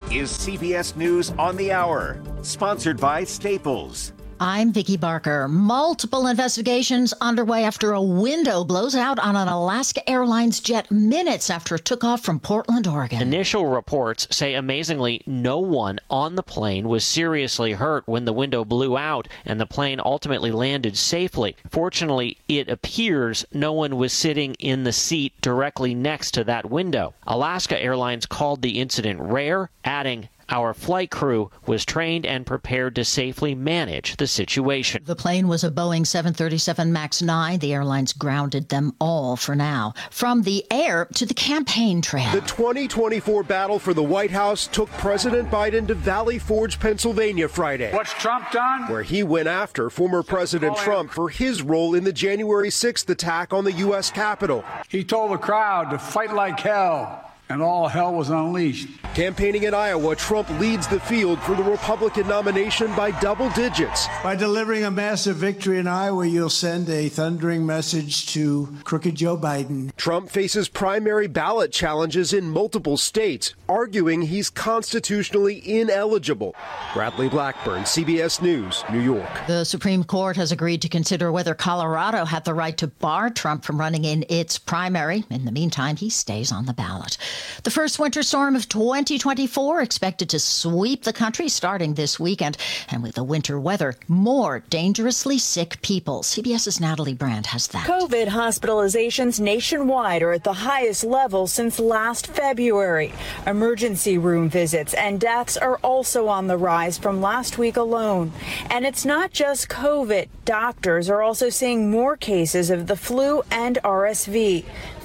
is CBS News on the Hour, sponsored by Staples. I'm Vicki Barker. Multiple investigations underway after a window blows out on an Alaska Airlines jet minutes after it took off from Portland, Oregon. Initial reports say, amazingly, no one on the plane was seriously hurt when the window blew out and the plane ultimately landed safely. Fortunately, it appears no one was sitting in the seat directly next to that window. Alaska Airlines called the incident rare, adding, "Our flight crew was trained and prepared to safely manage the situation." The plane was a Boeing 737 MAX 9. The airlines grounded them all for now. From the air to the campaign trail. The 2024 battle for the White House took President Biden to Valley Forge, Pennsylvania Friday. What's Trump done? Where he went after former President Trump for his role in the January 6th attack on the U.S. Capitol. He told the crowd to fight like hell, and all hell was unleashed. Campaigning in Iowa, Trump leads the field for the Republican nomination by double digits. By delivering a massive victory in Iowa, you'll send a thundering message to crooked Joe Biden. Trump faces primary ballot challenges in multiple states, arguing he's constitutionally ineligible. Bradley Blackburn, CBS News, New York. The Supreme Court has agreed to consider whether Colorado had the right to bar Trump from running in its primary. In the meantime, he stays on the ballot. The first winter storm of 2024 expected to sweep the country starting this weekend. And with the winter weather, more dangerously sick people. CBS's Natalie Brand has that. COVID hospitalizations nationwide are at the highest level since last February. Emergency room visits and deaths are also on the rise from last week alone. And it's not just COVID. Doctors are also seeing more cases of the flu and RSV.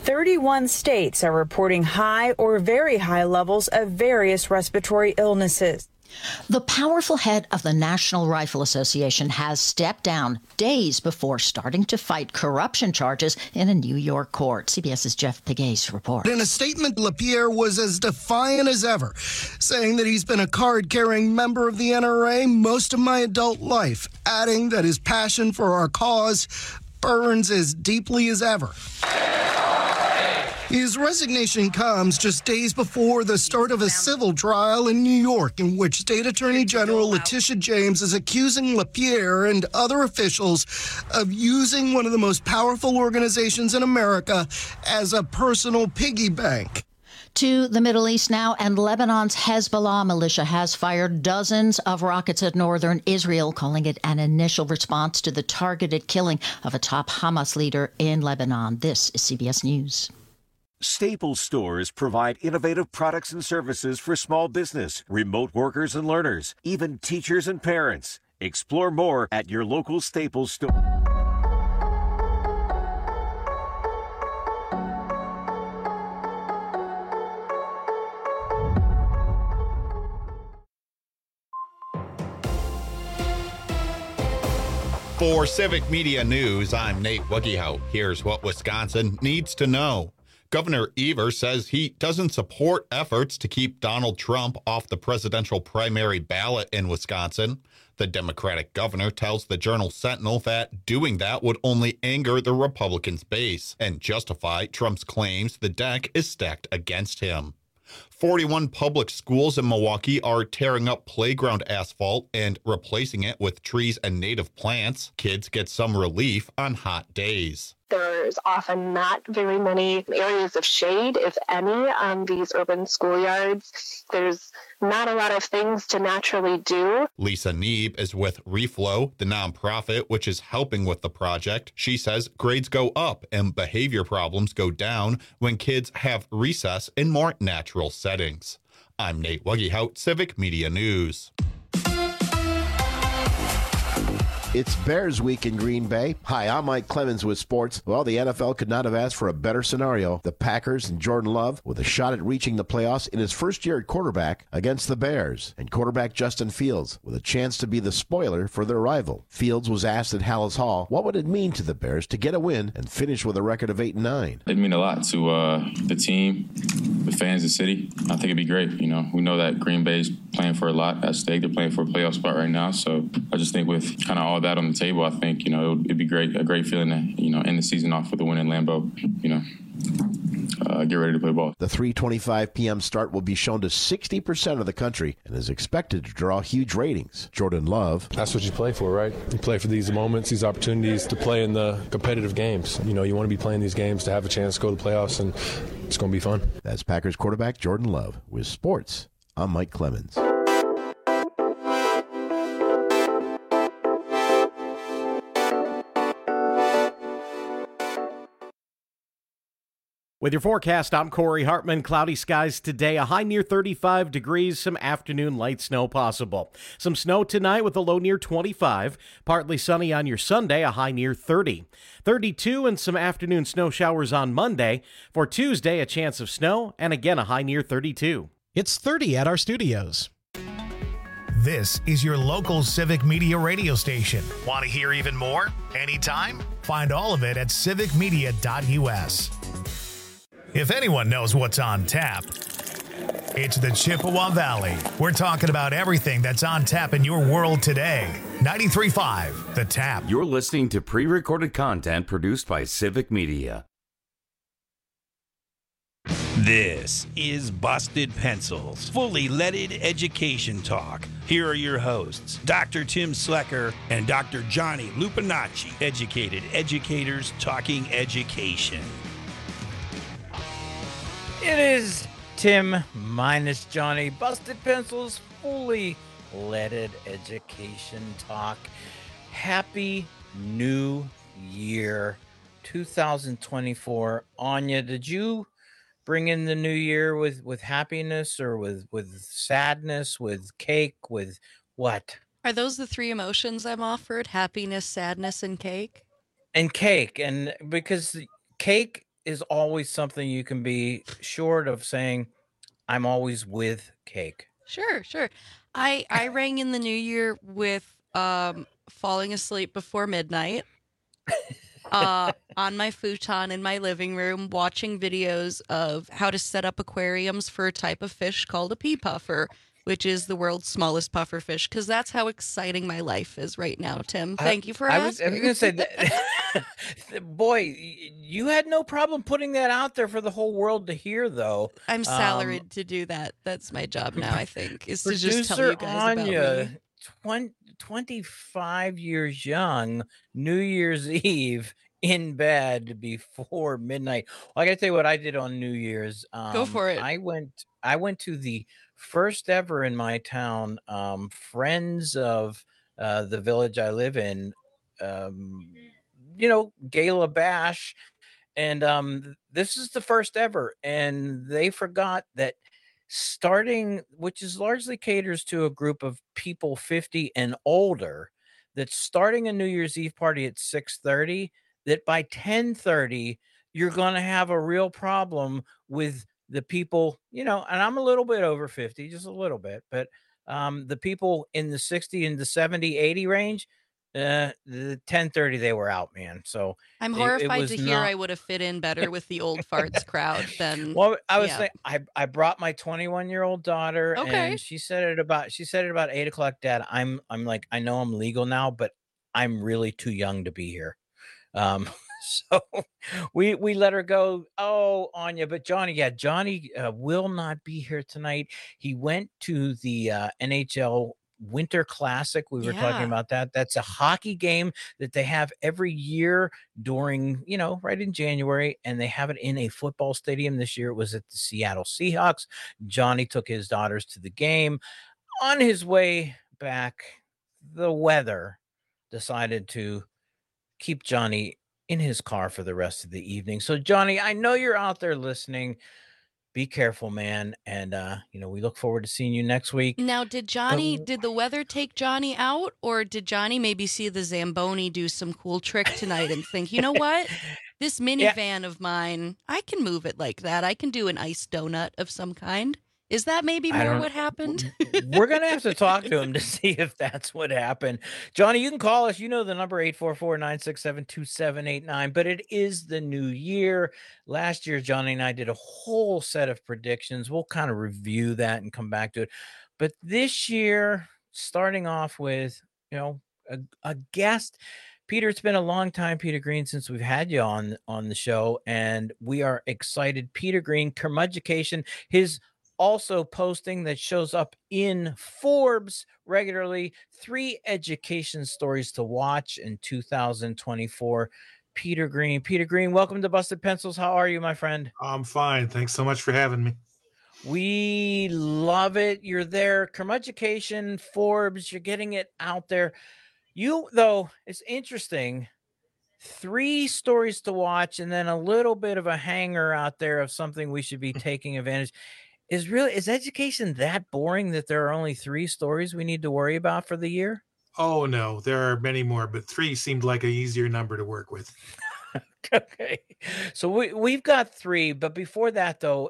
31 states are reporting high or very high levels of various respiratory illnesses. The powerful head of the National Rifle Association has stepped down days before starting to fight corruption charges in a New York court. CBS's Jeff Pegues reports. In a statement, LaPierre was as defiant as ever, saying that he's been a card-carrying member of the NRA most of my adult life, adding that his passion for our cause burns as deeply as ever. His resignation comes just days before the start of a civil trial in New York in which State Attorney General Letitia James is accusing LaPierre and other officials of using one of the most powerful organizations in America as a personal piggy bank. To the Middle East now, and Lebanon's Hezbollah militia has fired dozens of rockets at northern Israel, calling it an initial response to the targeted killing of a top Hamas leader in Lebanon. This is CBS News. Staples stores provide innovative products and services for small business, remote workers and learners, even teachers and parents. Explore more at your local Staples store. For Civic Media News, I'm Nate Woogiehout. Here's what Wisconsin needs to know. Governor Evers says he doesn't support efforts to keep Donald Trump off the presidential primary ballot in Wisconsin. The Democratic governor tells the Journal-Sentinel that doing that would only anger the Republicans' base and justify Trump's claims the deck is stacked against him. 41 public schools in Milwaukee are tearing up playground asphalt and replacing it with trees and native plants. Kids get some relief on hot days. There's often not very many areas of shade, if any, on these urban schoolyards. There's not a lot of things to naturally do. Lisa Neeb is with Reflow, the nonprofit which is helping with the project. She says grades go up and behavior problems go down when kids have recess in more natural settings. I'm Nate Woogiehout, Civic Media News. It's Bears Week in Green Bay. Hi, I'm Mike Clemens with sports. Well, the NFL could not have asked for a better scenario. The Packers and Jordan Love with a shot at reaching the playoffs in his first year at quarterback against the Bears. And quarterback Justin Fields with a chance to be the spoiler for their rival. Fields was asked at Hallis Hall, what would it mean to the Bears to get a win and finish with a record of 8-9? It'd mean a lot to the team, the fans, the city. I think it'd be great. You know, we know that Green Bay's playing for a lot at stake. They're playing for a playoff spot right now. So I just think with kind of all that on the table, I think, it'd be great, a great feeling to, end the season off with a win in Lambeau. get ready to play ball. The 3:25 p.m. start will be shown to 60% of the country and is expected to draw huge ratings. Jordan Love. That's what you play for, right? You play for these moments, these opportunities to play in the competitive games. You want to be playing these games to have a chance to go to the playoffs, and it's going to be fun. That's Packers quarterback Jordan Love. With sports, I'm Mike Clemens. With your forecast, I'm Corey Hartman. Cloudy skies today, a high near 35 degrees, some afternoon light snow possible. Some snow tonight with a low near 25. Partly sunny on your Sunday, a high near 30. 32 and some afternoon snow showers on Monday. For Tuesday, a chance of snow and again a high near 32. It's 30 at our studios. This is your local Civic Media radio station. Want to hear even more? Anytime? Find all of it at civicmedia.us. If anyone knows what's on tap, it's the Chippewa Valley. We're talking about everything that's on tap in your world today. 93.5, The Tap. You're listening to pre-recorded content produced by Civic Media. This is Busted Pencils, fully leaded education talk. Here are your hosts, Dr. Tim Slecker and Dr. Johnny Lupinacci, educated educators talking education. It is Tim minus Johnny. Busted Pencils, fully leaded education talk. Happy New Year 2024. Anya, did you bring in the new year with happiness or with sadness, with cake, with what? Are those the three emotions I'm offered? Happiness, sadness, and cake? And cake. And because cake is always something you can be short of saying, I'm always with cake. Sure. I rang in the new year with falling asleep before midnight on my futon in my living room, watching videos of how to set up aquariums for a type of fish called a pea puffer, which is the world's smallest puffer fish, because that's how exciting my life is right now, Tim. Thank you for asking. I was going to say, that, boy, you had no problem putting that out there for the whole world to hear, though. I'm salaried to do that. That's my job now, I think, is to just tell you guys Anya, about me. 25 years young, New Year's Eve, in bed before midnight. Well, I got to tell you what I did on New Year's. Go for it. I went to the first ever in my town, Friends of the village I live in, gala bash. And this is the first ever. And they forgot that which is largely caters to a group of people 50 and older, that starting a New Year's Eve party at 6:30, that by 10:30, you're going to have a real problem with the people, and I'm a little bit over 50, just a little bit, but the people in the 60 and the 70, 80 range, the 10:30, they were out, man. So I'm horrified to hear I would have fit in better with the old farts crowd than. Well, I was saying, I brought my 21-year-old daughter, okay, and she said it about 8:00. Dad, I'm like, I know I'm legal now, but I'm really too young to be here. So we let her go. Oh, Anya, but Johnny will not be here tonight. He went to the NHL Winter Classic. We were talking about that. That's a hockey game that they have every year during, right in January, and they have it in a football stadium. This year it was at the Seattle Seahawks. Johnny took his daughters to the game. On his way back, the weather decided to keep Johnny in his car for the rest of the evening. So Johnny, I know you're out there listening. Be careful, man. And, we look forward to seeing you next week. Now, did the weather take Johnny out, or did Johnny maybe see the Zamboni do some cool trick tonight and think, you know what? This minivan of mine, I can move it like that. I can do an iced donut of some kind. Is that maybe more what happened? We're going to have to talk to him to see if that's what happened. Johnny, you can call us. You know the number, 844-967-2789. But it is the new year. Last year, Johnny and I did a whole set of predictions. We'll kind of review that and come back to it. But this year, starting off with, a guest Peter, it's been a long time, Peter Green, since we've had you on the show, and we are excited. Peter Green, Curmudgeducation, his also posting that shows up in Forbes regularly, 3 education stories to watch in 2024. Peter Green, welcome to Busted Pencils. How are you, my friend? I'm fine. Thanks so much for having me. We love it. You're there. Curmudgeducation, Forbes, you're getting it out there. You, though, it's interesting. 3 stories to watch and then a little bit of a hanger out there of something we should be taking advantage. Is education that boring that there are only 3 stories we need to worry about for the year? Oh, no, there are many more, but 3 seemed like a easier number to work with. Okay. So we've got 3, but before that, though,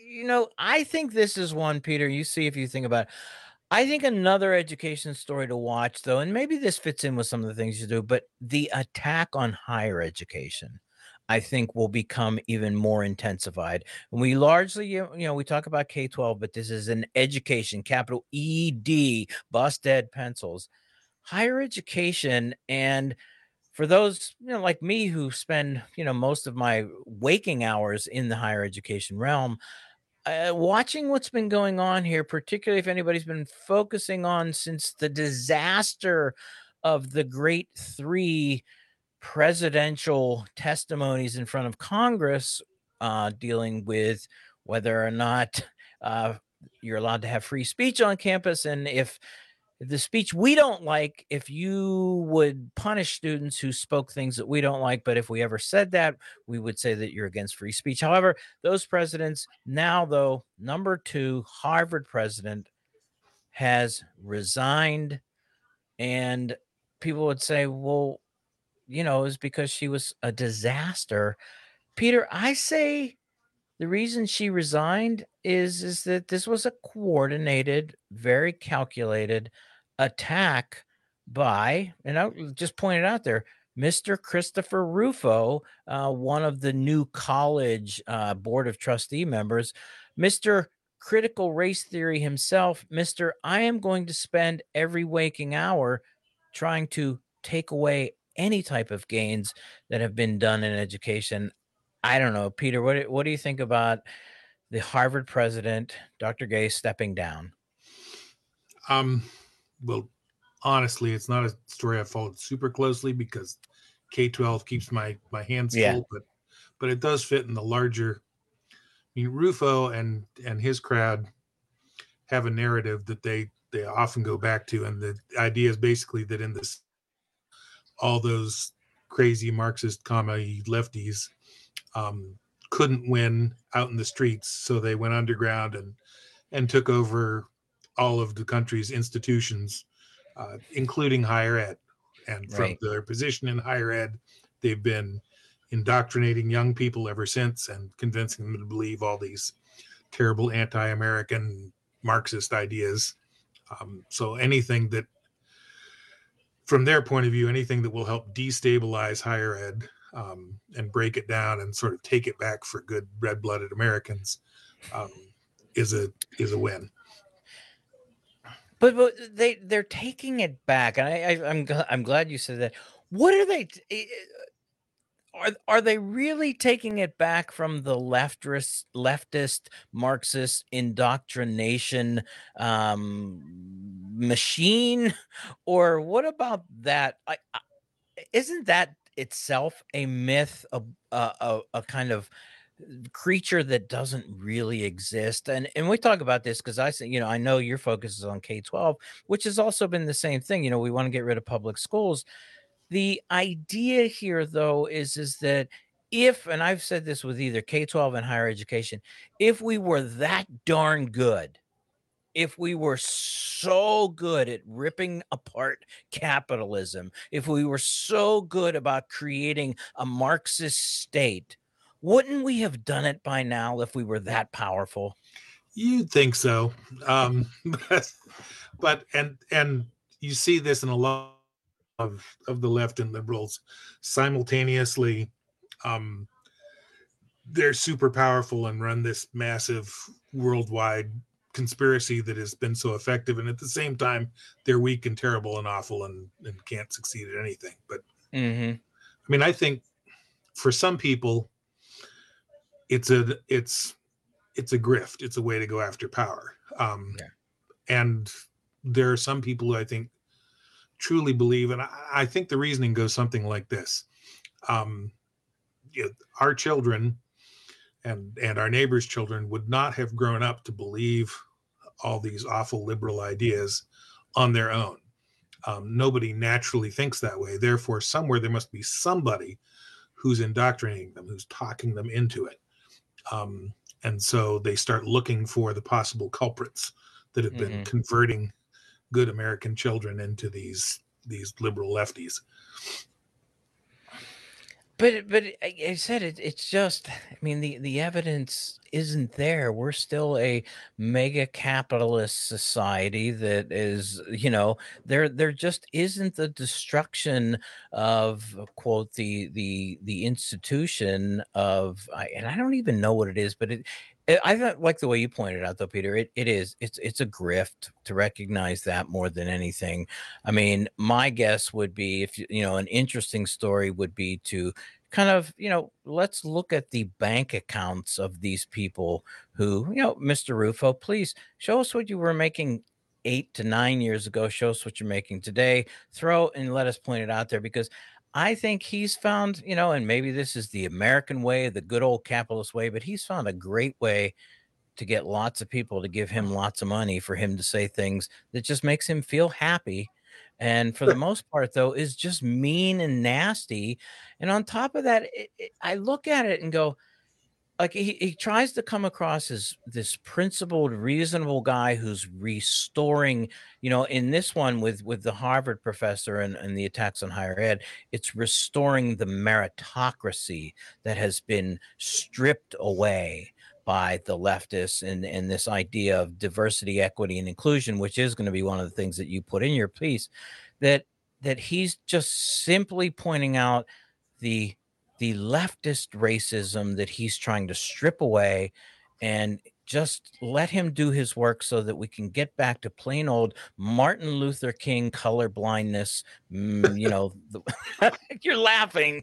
I think this is one, Peter, you see if you think about it. I think another education story to watch, though, and maybe this fits in with some of the things you do, but the attack on higher education, I think, will become even more intensified. And we largely, we talk about K-12, but this is an education, capital ED, busted pencils, higher education. And for those, like me who spend, most of my waking hours in the higher education realm, watching what's been going on here, particularly if anybody's been focusing on since the disaster of the Great 3 presidential testimonies in front of Congress, dealing with whether or not you're allowed to have free speech on campus, and if the speech we don't like, if you would punish students who spoke things that we don't like, but if we ever said that, we would say that you're against free speech. However, those presidents now, though, number 2 Harvard president has resigned, and people would say, well, is because she was a disaster. Peter, I say the reason she resigned is that this was a coordinated, very calculated attack by, and I'll just point it out there, Mr. Christopher Rufo, one of the new college board of trustee members, Mr. Critical Race Theory himself, Mr. I am going to spend every waking hour trying to take away any type of gains that have been done in education. I don't know, Peter, what do you think about the Harvard president, Dr. Gay, stepping down? Well, honestly, it's not a story I followed super closely because K-12 keeps my hands full, but it does fit in the larger. I mean, Rufo and his crowd have a narrative that they often go back to, and the idea is basically that in this, all those crazy Marxist lefties couldn't win out in the streets, so they went underground and took over all of the country's institutions, including higher ed. And from their position in higher ed, they've been indoctrinating young people ever since and convincing them to believe all these terrible anti-American Marxist ideas. So anything that, from their point of view, anything that will help destabilize higher ed and break it down and sort of take it back for good red-blooded Americans is a win. But they're taking it back, and I'm glad you said that. What are they? Are they really taking it back from the leftist Marxist indoctrination machine, or what about that? Isn't that itself a myth, a kind of creature that doesn't really exist? And we talk about this because I say, I know your focus is on K-12, which has also been the same thing. We want to get rid of public schools. The idea here, though, is that if, and I've said this with either K-12 and higher education, if we were that darn good, if we were so good at ripping apart capitalism, if we were so good about creating a Marxist state, wouldn't we have done it by now if we were that powerful? You'd think so. But you see this in a lot of the left and liberals simultaneously. They're super powerful and run this massive worldwide conspiracy that has been so effective, and at the same time they're weak and terrible and awful and can't succeed at anything. But I mean, I think for some people, it's a grift. It's a way to go after power. And there are some people who I think truly believe, and I think the reasoning goes something like this. Our children and our neighbors' children would not have grown up to believe all these awful liberal ideas on their own. Nobody naturally thinks that way. Therefore, somewhere there must be somebody who's indoctrinating them, who's talking them into it. And so they start looking for the possible culprits that have been converting good American children into these liberal lefties. But I said it's just, I mean, the evidence isn't there. We're still a mega capitalist society that is, there just isn't the destruction of, quote, the institution of, and I don't even know what it is, but I thought, like the way you pointed out, though, Peter, it's a grift, to recognize that more than anything. I mean, my guess would be, if an interesting story would be to kind of, let's look at the bank accounts of these people who, Mr. Rufo, please show us what you were making 8 to 9 years ago. Show us what you're making today. Throw and let us point it out there, because I think he's found, and maybe this is the American way, the good old capitalist way, but he's found a great way to get lots of people to give him lots of money for him to say things that just makes him feel happy. And for the most part, though, is just mean and nasty. And on top of that, I look at it and go, like, he tries to come across as this principled, reasonable guy who's restoring, in this one with the Harvard professor and the attacks on higher ed, it's restoring the meritocracy that has been stripped away by the leftists and this idea of diversity, equity, and inclusion, which is going to be one of the things that you put in your piece, that he's just simply pointing out the leftist racism that he's trying to strip away, and just let him do his work so that we can get back to plain old Martin Luther King color blindness. You're laughing.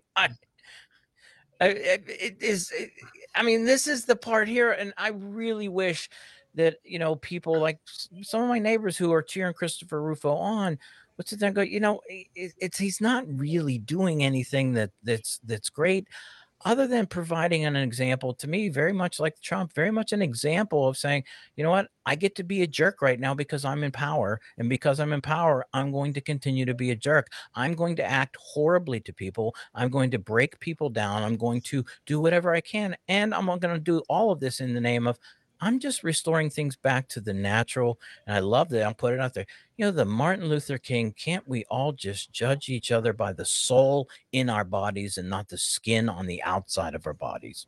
This is the part here, and I really wish that people like some of my neighbors who are cheering Christopher Rufo on would sit there and go, he's not really doing anything that's great, other than providing an example, to me, very much like Trump, very much an example of saying, you know what, I get to be a jerk right now because I'm in power. And because I'm in power, I'm going to continue to be a jerk. I'm going to act horribly to people. I'm going to break people down. I'm going to do whatever I can. And I'm going to do all of this in the name of, I'm just restoring things back to the natural. And I love that. I'll put it out there. The Martin Luther King, can't we all just judge each other by the soul in our bodies and not the skin on the outside of our bodies?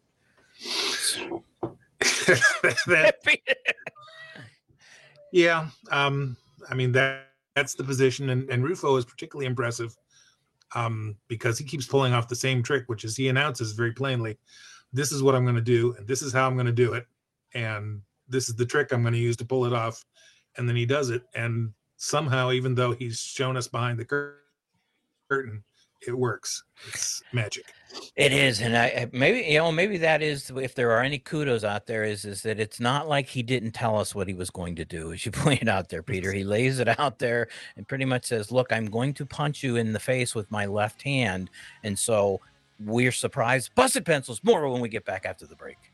Yeah. That's the position. And Rufo is particularly impressive because he keeps pulling off the same trick, which is he announces very plainly, this is what I'm going to do, and this is how I'm going to do it. And this is the trick I'm going to use to pull it off. And then he does it. And somehow, even though he's shown us behind the curtain, it works. It's magic. It is. And maybe that is, if there are any kudos out there, is that it's not like he didn't tell us what he was going to do. As you pointed out there, Peter, he lays it out there and pretty much says, look, I'm going to punch you in the face with my left hand. And so we're surprised. Busted Pencils, more when we get back after the break.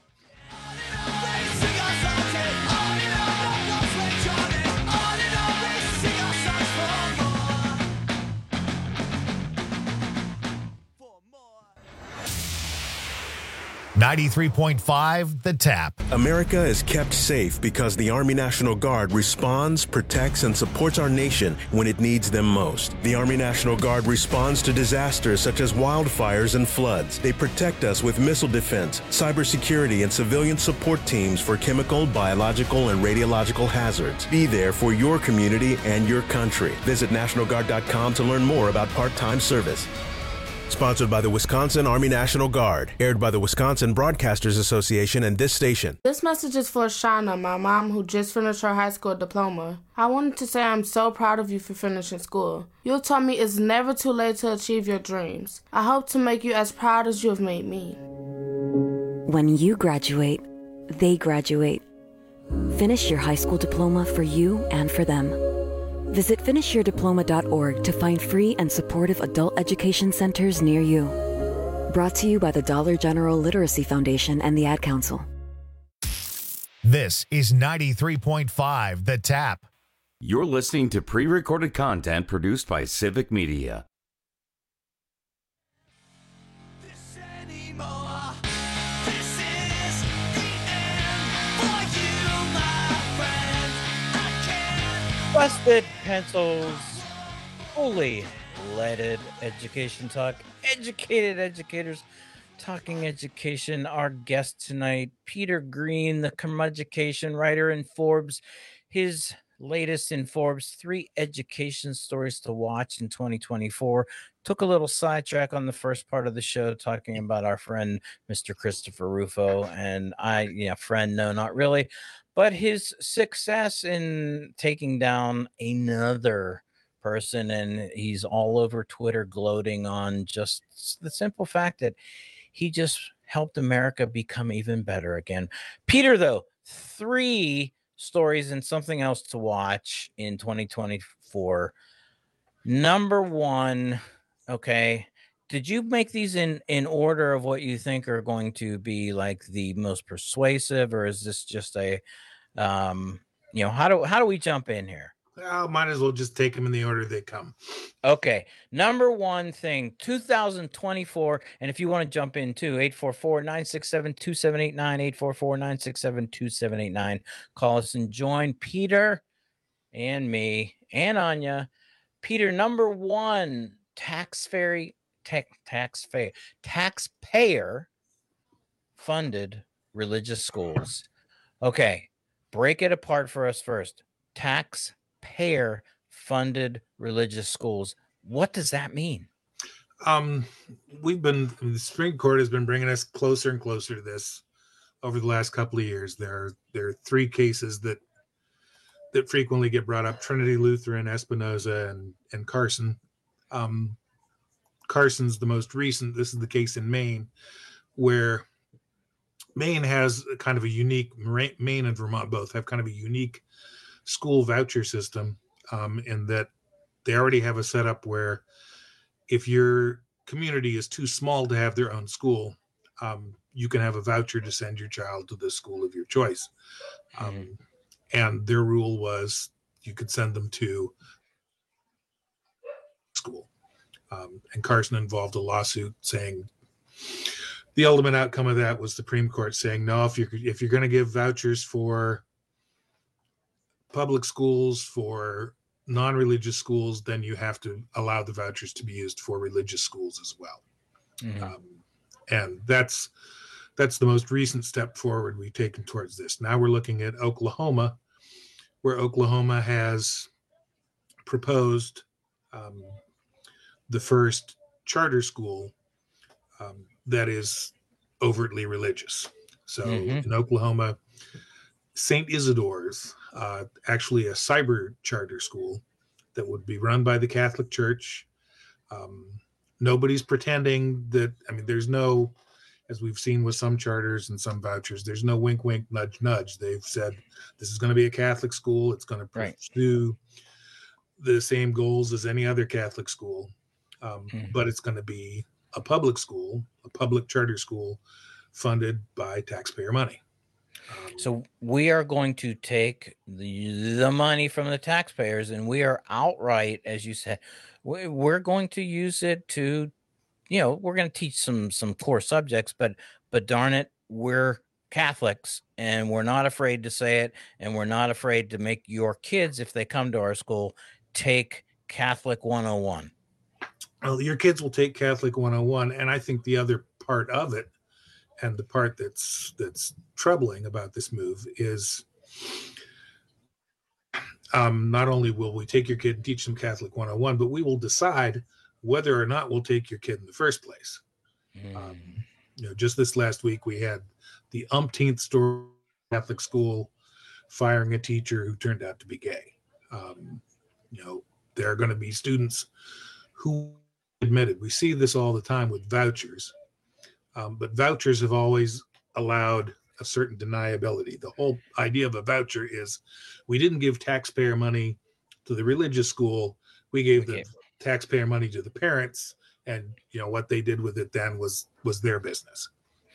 93.5 The Tap. America is kept safe because the Army National Guard responds, protects, and supports our nation when it needs them most. The Army National Guard responds to disasters such as wildfires and floods. They protect us with missile defense, cybersecurity, and civilian support teams for chemical, biological, and radiological hazards. Be there for your community and your country. Visit NationalGuard.com to learn more about part-time service. Sponsored by the Wisconsin Army National Guard. Aired by the Wisconsin Broadcasters Association and this station. This message is for Shauna, my mom, who just finished her high school diploma. I wanted to say I'm so proud of you for finishing school. You told me it's never too late to achieve your dreams. I hope to make you as proud as you have made me. When you graduate, they graduate. Finish your high school diploma for you and for them. Visit finishyourdiploma.org to find free and supportive adult education centers near you. Brought to you by the Dollar General Literacy Foundation and the Ad Council. This is 93.5 The Tap. You're listening to pre-recorded content produced by Civic Media. Busted Pencils, fully leaded education talk, educated educators talking education. Our guest tonight, Peter Green, the curmudgecation writer in Forbes. His latest in Forbes, 3 education stories to watch in 2024. Took a little sidetrack on the first part of the show talking about our friend, Mr. Christopher Rufo. And friend, no, not really. But his success in taking down another person, and he's all over Twitter gloating on just the simple fact that he just helped America become even better again. Peter, though, 3 stories and something else to watch in 2024. Number 1, okay. Did you make these in order of what you think are going to be like the most persuasive, or is this just a, how do we jump in here? Well, might as well just take them in the order they come. Okay. Number 1 thing, 2024. And if you want to jump in too, 844-967-2789, 844-967-2789. Call us and join Peter and me and Anya. Peter, number 1, taxpayer funded religious schools. Okay, break it apart for us first. Taxpayer funded religious schools. What does that mean? The Supreme Court has been bringing us closer and closer to this over the last couple of years. There are 3 cases that frequently get brought up: Trinity Lutheran, Espinoza, and Carson. Carson's the most recent. This is the case in Maine, where Maine has kind of a unique, Maine and Vermont both have kind of a unique school voucher system, in that they already have a setup where if your community is too small to have their own school, you can have a voucher to send your child to the school of your choice. And their rule was you could send them to school. And Carson involved a lawsuit saying the ultimate outcome of that was the Supreme Court saying, no, if you're going to give vouchers for public schools, for non-religious schools, then you have to allow the vouchers to be used for religious schools as well. And that's the most recent step forward we've taken towards this. Now we're looking at Oklahoma, where Oklahoma has proposed the first charter school that is overtly religious. So in Oklahoma, St. Isidore's, actually a cyber charter school that would be run by the Catholic Church. Nobody's pretending that, there's no, as we've seen with some charters and some vouchers, there's no wink, wink, nudge, nudge. They've said this is going to be a Catholic school. It's going to pursue the same goals as any other Catholic school. But it's going to be a public school, a public charter school funded by taxpayer money. So we are going to take the money from the taxpayers, and we are outright, as you said, we're going to use it to, we're going to teach some core subjects, but darn it, we're Catholics, and we're not afraid to say it, and we're not afraid to make your kids, if they come to our school, take Catholic 101. Well, your kids will take Catholic 101, and I think the other part of it, and the part that's troubling about this move, is not only will we take your kid and teach them Catholic 101, but we will decide whether or not we'll take your kid in the first place. Just this last week, we had the umpteenth story Catholic school firing a teacher who turned out to be gay. There are going to be students who admitted. We see this all the time with vouchers, but vouchers have always allowed a certain deniability. The whole idea of a voucher is we didn't give taxpayer money to the religious school. We gave the taxpayer money to the parents, and what they did with it then was their business.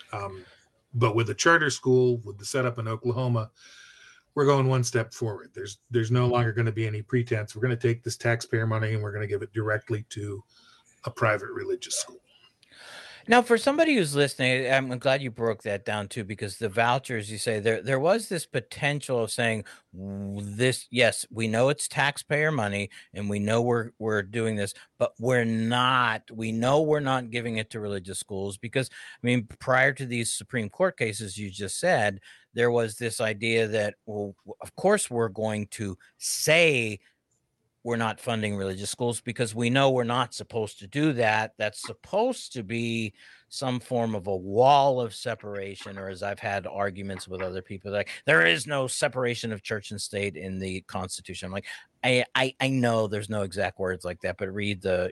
But with a charter school, with the setup in Oklahoma, we're going one step forward. There's no longer going to be any pretense. We're going to take this taxpayer money and we're going to give it directly to a private religious school. Now, for somebody who's listening, I'm glad you broke that down too, because the vouchers, you say there was this potential of saying this. Yes, we know it's taxpayer money, and we know we're doing this, but we're not. We know we're not giving it to religious schools because, prior to these Supreme Court cases you just said, there was this idea that, well, of course we're going to say we're not funding religious schools because we know we're not supposed to do that. That's supposed to be some form of a wall of separation, or as I've had arguments with other people, like there is no separation of church and state in the Constitution. I'm like, I know there's no exact words like that, but read the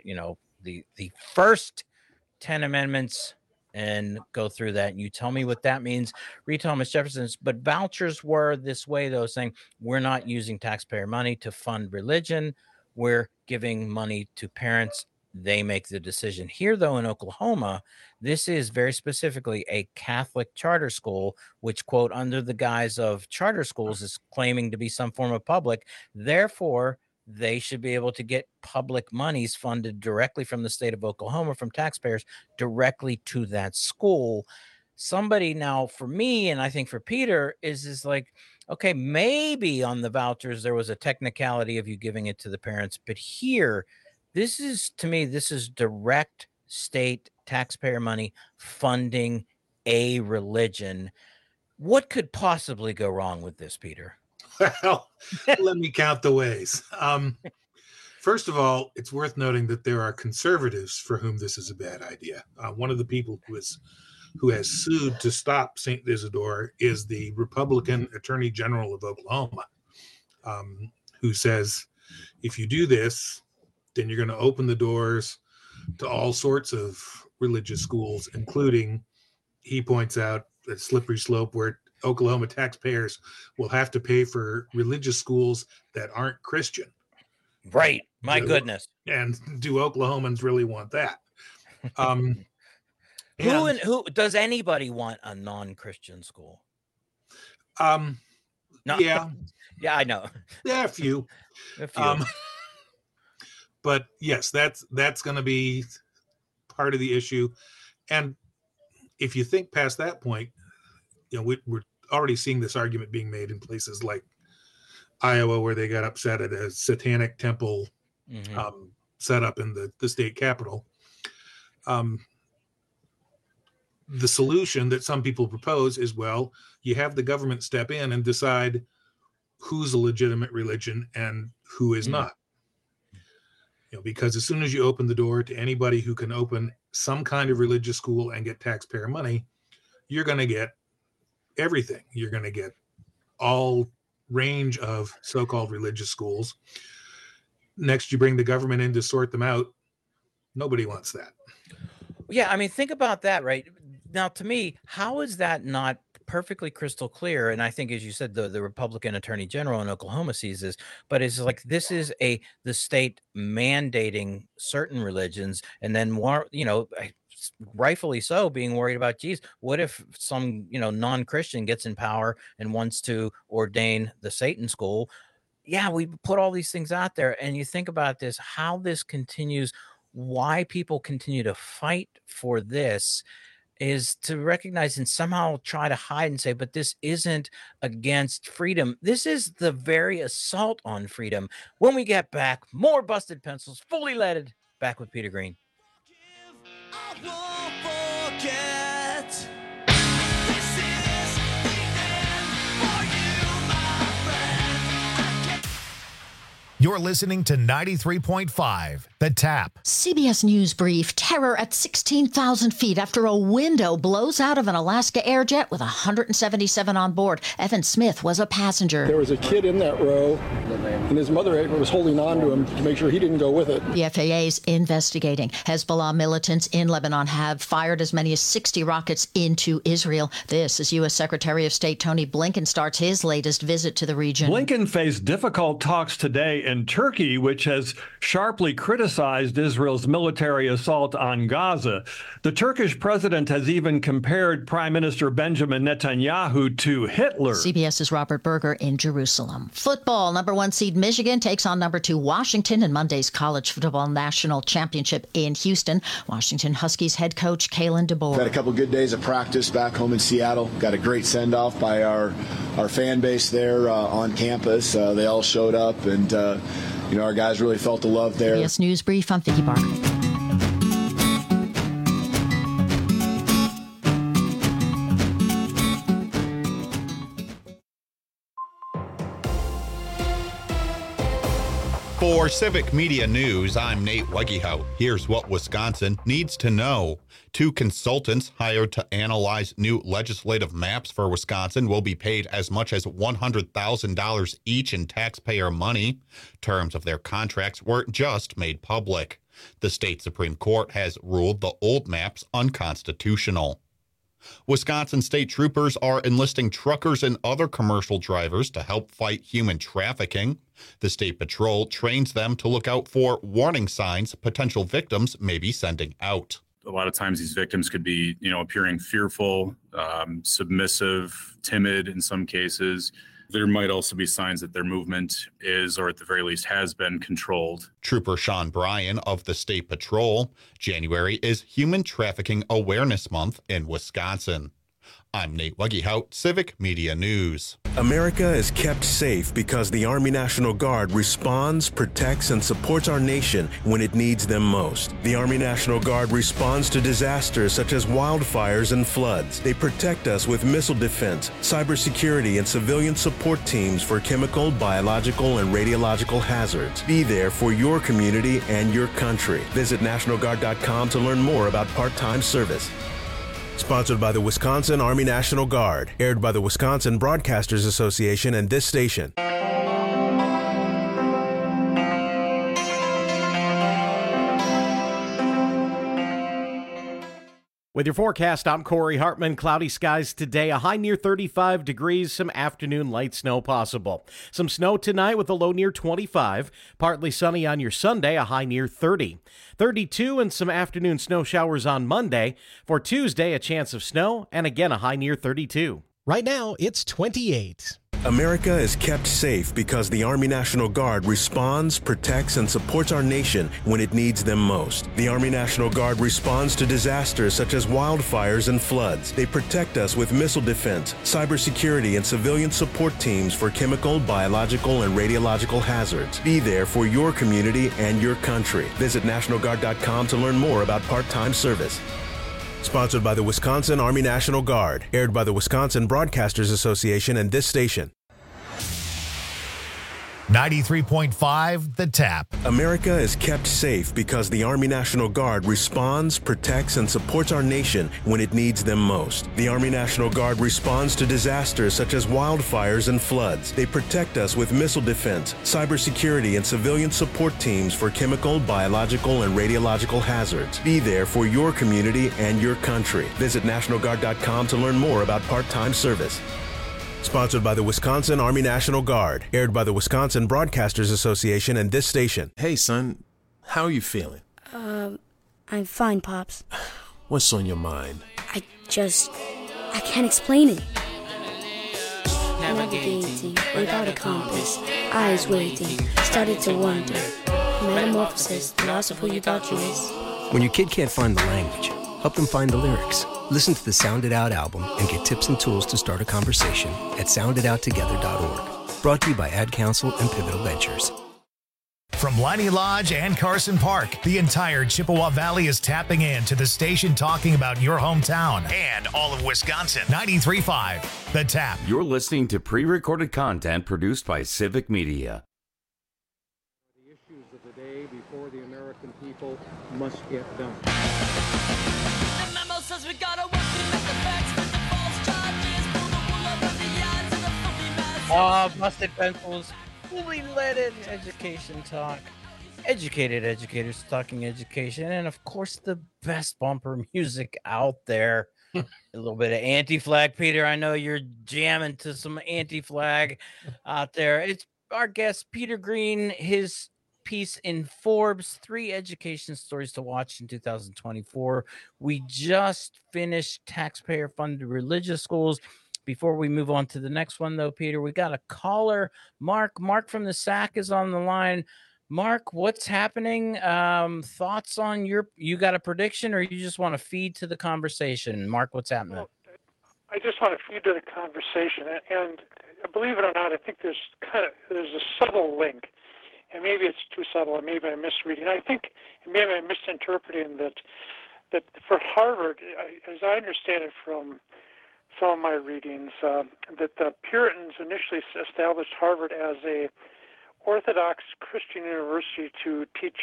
first 10 amendments and go through that, and you tell me what that means. Read Thomas Jefferson's. But vouchers were this way, though, saying we're not using taxpayer money to fund religion. We're giving money to parents. They make the decision. Here, though, in Oklahoma, this is very specifically a Catholic charter school, which, quote, under the guise of charter schools is claiming to be some form of public. Therefore, they should be able to get public monies funded directly from the state of Oklahoma, from taxpayers, directly to that school. Somebody now, for me, and I think for Peter, is like, okay, maybe on the vouchers there was a technicality of you giving it to the parents, but here, this is direct state taxpayer money funding a religion. What could possibly go wrong with this, Peter? Well, let me count the ways. First of all, it's worth noting that there are conservatives for whom this is a bad idea. One of the people who has sued to stop St. Isidore is the Republican Attorney General of Oklahoma, who says, if you do this, then you're going to open the doors to all sorts of religious schools, including, he points out, a slippery slope where Oklahoma taxpayers will have to pay for religious schools that aren't Christian. Right. My goodness. And do Oklahomans really want that? Who does anybody want a non-Christian school? No. Yeah. Yeah, I know. Yeah, a few. But yes, that's going to be part of the issue. And if you think past that point, we're already seeing this argument being made in places like Iowa, where they got upset at a satanic temple set up in the state capitol. The solution that some people propose is, well, you have the government step in and decide who's a legitimate religion and who is not. Because as soon as you open the door to anybody who can open some kind of religious school and get taxpayer money, you're going to get everything. You're going to get all range of so-called religious schools. Next, you bring the government in to sort them out. Nobody wants that. Yeah, think about that, right? Now, to me, how is that not perfectly crystal clear? And I think, as you said, the Republican Attorney General in Oklahoma sees this, but it's like this is the state mandating certain religions, and then more, rightfully so, being worried about, geez, what if some non-Christian gets in power and wants to ordain the Satan school? Yeah, we put all these things out there, and you think about this, how this continues, why people continue to fight for this is to recognize and somehow try to hide and say, but this isn't against freedom. This is the very assault on freedom. When we get back, more Busted Pencils, fully leaded, back with Peter Green. You're listening to 93.5, The Tap. CBS News brief. Terror at 16,000 feet after a window blows out of an Alaska Airjet with 177 on board. Evan Smith was a passenger. There was a kid in that row, and his mother was holding on to him to make sure he didn't go with it. The FAA's investigating. Hezbollah militants in Lebanon have fired as many as 60 rockets into Israel. This as U.S. Secretary of State Tony Blinken starts his latest visit to the region. Blinken faced difficult talks today in Turkey, which has sharply criticized Israel's military assault on Gaza. The Turkish president has even compared Prime Minister Benjamin Netanyahu to Hitler. CBS's Robert Berger in Jerusalem. Football. Number 1 seed Michigan takes on number 2 Washington in Monday's College Football National Championship in Houston. Washington Huskies head coach Kalen DeBoer. Had a couple good days of practice back home in Seattle. Got a great send-off by our fan base there on campus. They all showed up, and our guys really felt the love there. CBS News Brief. I'm Vicki Barker. For Civic Media News, I'm Nate Wegehout. Here's what Wisconsin needs to know. 2 consultants hired to analyze new legislative maps for Wisconsin will be paid as much as $100,000 each in taxpayer money. Terms of their contracts were just made public. The state Supreme Court has ruled the old maps unconstitutional. Wisconsin state troopers are enlisting truckers and other commercial drivers to help fight human trafficking. The state patrol trains them to look out for warning signs potential victims may be sending out. A lot of times these victims could be, appearing fearful, submissive, timid in some cases. There might also be signs that their movement is, or at the very least has been, controlled. Trooper Sean Bryan of the State Patrol. January is Human Trafficking Awareness Month in Wisconsin. I'm Nate Wegehout, Civic Media News. America is kept safe because the Army National Guard responds, protects, and supports our nation when it needs them most. The Army National Guard responds to disasters such as wildfires and floods. They protect us with missile defense, cybersecurity, and civilian support teams for chemical, biological, and radiological hazards. Be there for your community and your country. Visit NationalGuard.com to learn more about part-time service. Sponsored by the Wisconsin Army National Guard. Aired by the Wisconsin Broadcasters Association and this station. With your forecast, I'm Corey Hartman. Cloudy skies today, a high near 35 degrees, some afternoon light snow possible. Some snow tonight with a low near 25. Partly sunny on your Sunday, a high near 30. 32 and some afternoon snow showers on Monday. For Tuesday, a chance of snow and again a high near 32. Right now, it's 28. America is kept safe because the Army National Guard responds, protects, and supports our nation when it needs them most. The Army National Guard responds to disasters such as wildfires and floods. They protect us with missile defense, cybersecurity, and civilian support teams for chemical, biological, and radiological hazards. Be there for your community and your country. Visit NationalGuard.com to learn more about part-time service. Sponsored by the Wisconsin Army National Guard. Aired by the Wisconsin Broadcasters Association and this station. 93.5 The Tap. America is kept safe because the Army National Guard responds, protects, and supports our nation when it needs them most. The Army National Guard responds to disasters such as wildfires and floods. They protect us with missile defense, cybersecurity, and civilian support teams for chemical, biological, and radiological hazards. Be there for your community and your country. Visit NationalGuard.com to learn more about part-time service. Sponsored by the Wisconsin Army National Guard. Aired by the Wisconsin Broadcasters Association and this station. Hey, son. How are you feeling? I'm fine, Pops. What's on your mind? I can't explain it. Navigating without a compass, eyes waiting, started to wonder. Metamorphosis, the loss of who you thought you was. When your kid can't find the language, help them find the lyrics. Listen to the Sound It Out album and get tips and tools to start a conversation at sounditouttogether.org. Brought to you by Ad Council and Pivotal Ventures. From Leinie Lodge and Carson Park, the entire Chippewa Valley is tapping in to the station talking about your hometown and all of Wisconsin. 93.5 The Tap. You're listening to pre-recorded content produced by Civic Media. issues of the day before the American people must get done. The memo says we gotta work to make the facts with the false charges, pull the wool over the eyes of the filthy mess. Busted Pencils, fully leaded education talk. Educated educators talking education, and of course the best bumper music out there. A little bit of Anti-Flag. Peter, I know you're jamming to some Anti-Flag out there. It's our guest Peter Green, his piece in Forbes, 3 education stories to watch in 2024. We just finished taxpayer-funded religious schools. Before we move on to the next one, though, Peter, we got a caller. Mark from the SAC is on the line. Mark, what's happening? Thoughts on you got a prediction, or you just want to feed to the conversation? Mark, what's happening? Well, I just want to feed to the conversation, and believe it or not, I think there's a subtle link, and maybe it's too subtle, and maybe I'm misreading. I think maybe I'm misinterpreting that for Harvard, as I understand it from some of my readings, that the Puritans initially established Harvard as a Orthodox Christian university to teach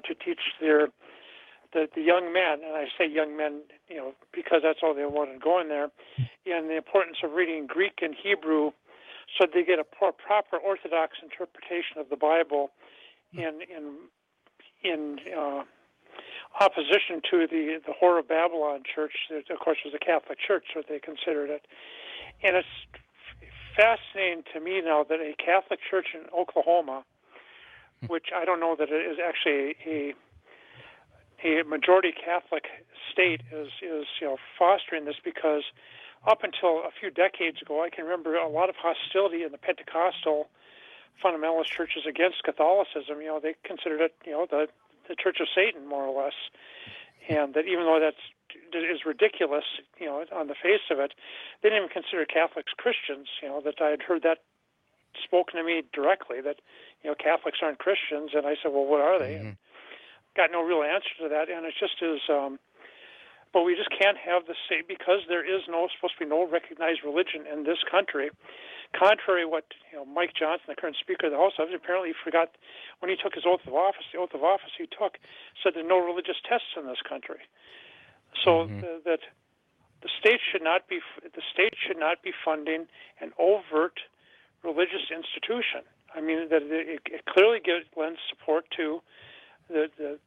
the young men, and I say young men, because that's all they wanted going there, and the importance of reading Greek and Hebrew, so they get a proper Orthodox interpretation of the Bible, in opposition to the Whore of Babylon church. That, of course, was a Catholic church, so they considered it, and it's fascinating to me now that a Catholic church in Oklahoma, which I don't know that it is actually a majority Catholic state, is fostering this, because up until a few decades ago, I can remember a lot of hostility in the Pentecostal fundamentalist churches against Catholicism. They considered it the Church of Satan, more or less, and that even though that is ridiculous, on the face of it, they didn't even consider Catholics Christians. That I had heard that spoken to me directly, that Catholics aren't Christians, and I said, well, what are they? And got no real answer to that, and it just is. But we just can't have the same, because there is supposed to be no recognized religion in this country. Contrary to what Mike Johnson, the current Speaker of the House, apparently forgot when he took his oath of office. The oath of office he took said there are no religious tests in this country. So that the state should not be funding an overt religious institution. I mean, that it clearly lends support to the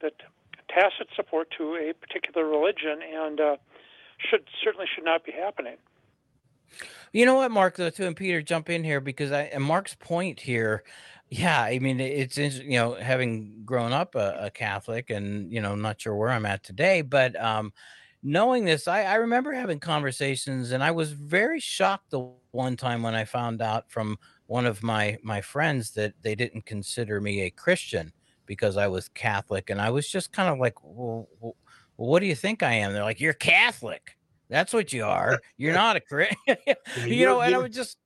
tacit support to a particular religion, and certainly should not be happening. You know what, Mark, though, too, and Peter, jump in here, because and Mark's point here, yeah, I mean, it's having grown up a Catholic, and not sure where I'm at today, but knowing this, I remember having conversations, and I was very shocked the one time when I found out from one of my friends that they didn't consider me a Christian because I was Catholic, and I was just kind of like, well, what do you think I am? They're like, you're Catholic. That's what you are. You're not a Christian. And I would just...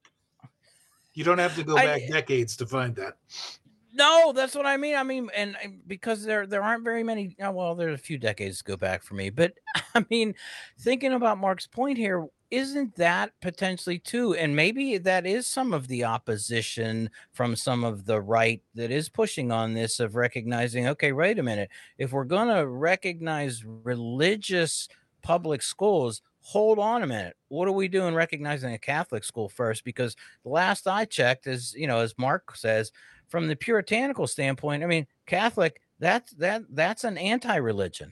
You don't have to go back decades to find that. No, that's what I mean. I mean, and because there aren't very many, well, there's a few decades to go back for me, but I mean, thinking about Mark's point here, isn't that potentially too, and maybe that is some of the opposition from some of the right that is pushing on this, of recognizing, okay, wait a minute, if we're going to recognize religious public schools, hold on a minute. What are we doing recognizing a Catholic school first? Because the last I checked, as Mark says, from the puritanical standpoint, I mean, Catholic, that's an anti-religion.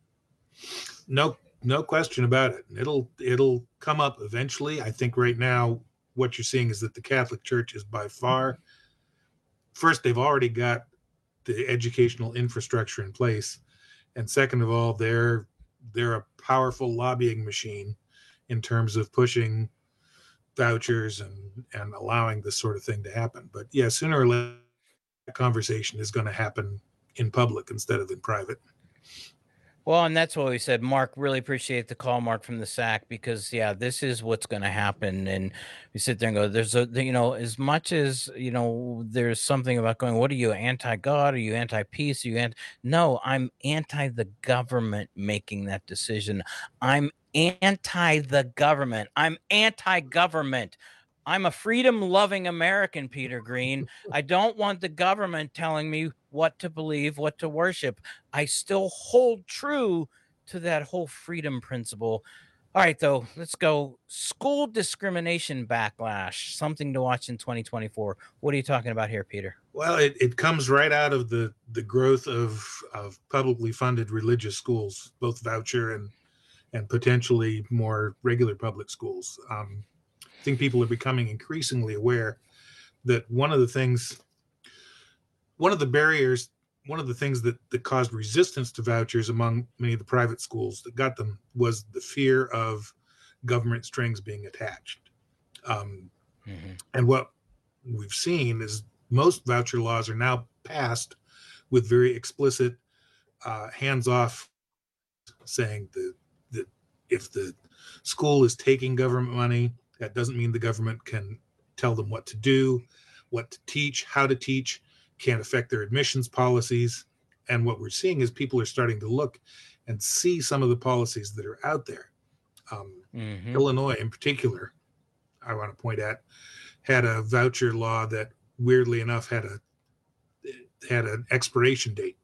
No question about it. It'll come up eventually. I think right now what you're seeing is that the Catholic Church is by far, first, they've already got the educational infrastructure in place, and second of all, they're a powerful lobbying machine in terms of pushing vouchers and allowing this sort of thing to happen. But yeah, sooner or later, that conversation is going to happen in public instead of in private. Well, and that's what we said. Mark, really appreciate the call, Mark, from the SAC, because this is what's going to happen. And we sit there and go, there's as much as, there's something about going, what are you, anti-God? Are you anti-peace? Are you No, I'm anti the government making that decision. I'm anti the government. I'm anti-government. I'm a freedom-loving American, Peter Green. I don't want the government telling me what to believe, what to worship. I still hold true to that whole freedom principle. All right, though, let's go. School discrimination backlash, something to watch in 2024. What are you talking about here, Peter? Well, it comes right out of the growth of publicly funded religious schools, both voucher and potentially more regular public schools. I think people are becoming increasingly aware that one of the things that caused resistance to vouchers among many of the private schools that got them was the fear of government strings being attached. And what we've seen is most voucher laws are now passed with very explicit hands-off, saying that if the school is taking government money, that doesn't mean the government can tell them what to do, what to teach, how to teach, can't affect their admissions policies. And what we're seeing is people are starting to look and see some of the policies that are out there. Illinois, in particular, I want to point at, had a voucher law that, weirdly enough, had an expiration date.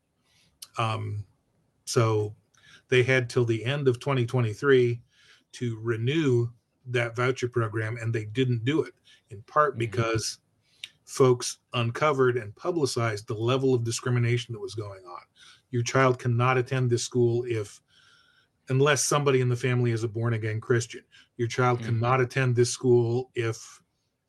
So they had till the end of 2023 to renew that voucher program, and they didn't do it, in part because folks uncovered and publicized the level of discrimination that was going on. Your child cannot attend this school unless somebody in the family is a born-again Christian. Your child cannot attend this school if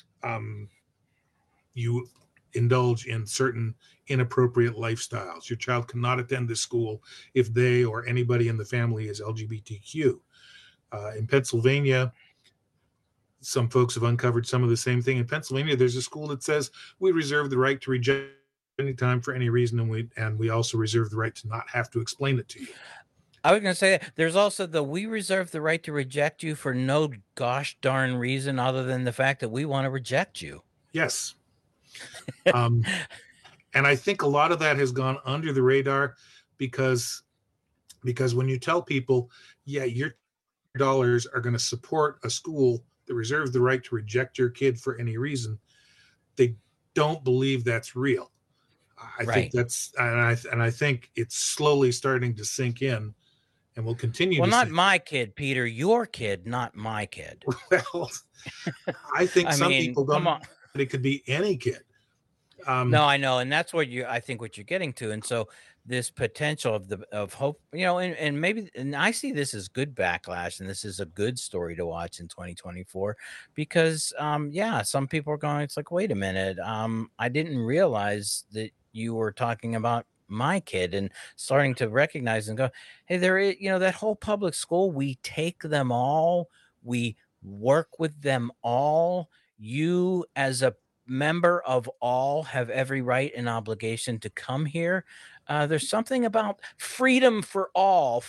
you indulge in certain inappropriate lifestyles. Your child cannot attend this school if they or anybody in the family is LGBTQ. In Pennsylvania, some folks have uncovered some of the same thing. In Pennsylvania, there's a school that says we reserve the right to reject any time for any reason, and we also reserve the right to not have to explain it to you. I was going to say there's also we reserve the right to reject you for no gosh darn reason other than the fact that we want to reject you. Yes. And I think a lot of that has gone under the radar because when you tell people, yeah, your dollars are going to support a school that reserves the right to reject your kid for any reason, they don't believe that's real. I think that's, and I think it's slowly starting to sink in, and will continue. Well, not my kid, Peter, your kid, not my kid. Well, I think some people don't. It could be any kid. No, I know, and that's what I think what you're getting to, and so this potential of hope, and maybe, and I see this as good backlash, and this is a good story to watch in 2024 because, some people are going, it's like, wait a minute, I didn't realize that you were talking about my kid, and starting to recognize and go, hey, there is, that whole public school, we take them all, we work with them all. You as a member of all have every right and obligation to come here. There's something about freedom for all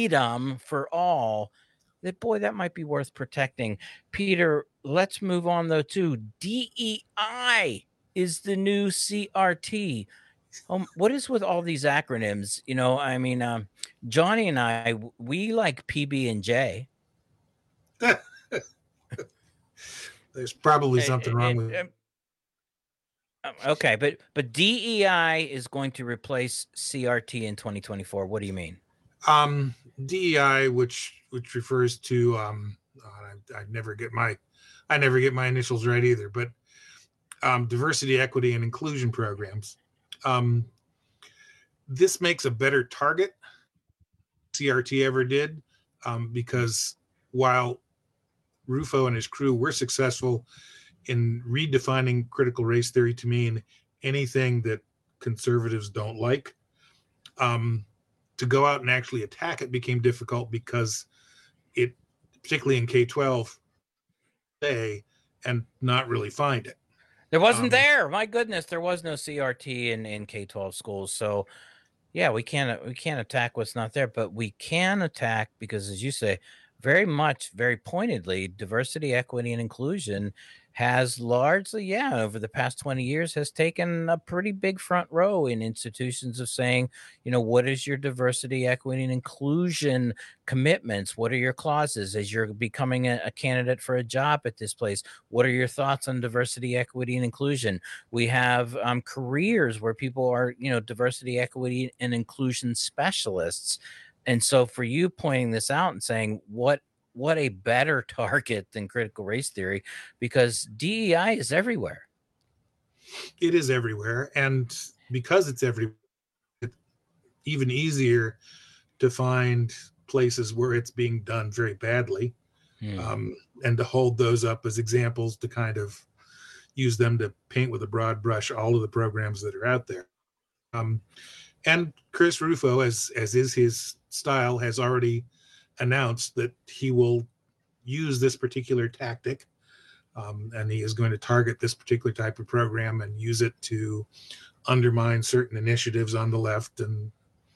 that, boy, that might be worth protecting. Peter, let's move on though to DEI is the new CRT. What is with all these acronyms? Johnny and I, we like PB&J. There's probably something wrong with it. Okay, but DEI is going to replace CRT in 2024. What do you mean? DEI, which refers to I never get my initials right either, but diversity, equity, and inclusion programs. This makes a better target CRT ever did, because while Rufo and his crew were successful in redefining critical race theory to mean anything that conservatives don't like, to go out and actually attack it became difficult because it, particularly in K-12, and not really find it. There wasn't there. My goodness, there was no CRT in K-12 schools. So, yeah, we can't attack what's not there, but we can attack because, as you say, very pointedly, diversity, equity, and inclusion has largely, over the past 20 years has taken a pretty big front row in institutions of saying, what is your diversity, equity, and inclusion commitments? What are your clauses as you're becoming a candidate for a job at this place? What are your thoughts on diversity, equity, and inclusion? We have careers where people are, diversity, equity, and inclusion specialists. And so for you pointing this out and saying, what a better target than critical race theory, because DEI is everywhere. It is everywhere. And because it's everywhere, it's even easier to find places where it's being done very badly, and to hold those up as examples to kind of use them to paint with a broad brush all of the programs that are out there. And Chris Rufo, as is his style, has already announced that he will use this particular tactic, and he is going to target this particular type of program and use it to undermine certain initiatives on the left, and